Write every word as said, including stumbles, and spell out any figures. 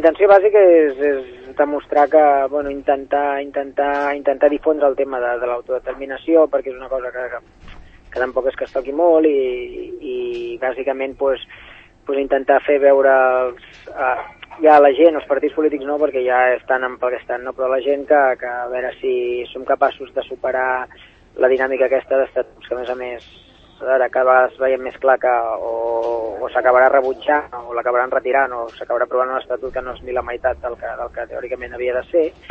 La intenció bàsica és, és demostrar que, bueno, intentar, intentar, intentar difondre el tema de, de l'autodeterminació, perquè és una cosa que, que, que tampoc és que es toqui molt i, i bàsicament pues, pues intentar fer veure els, uh, ja la gent, els partits polítics no, perquè ja estan en pel que estan, no? Però la gent que, que a veure si som capaços de superar la dinàmica aquesta d'estatuts, que a més a més ara cada vegada veiem més clar que o, o s'acabarà rebutjant o l'acabaran retirant o s'acabarà aprovant un estatut que no és ni la meitat del que, del que teòricament havia de ser.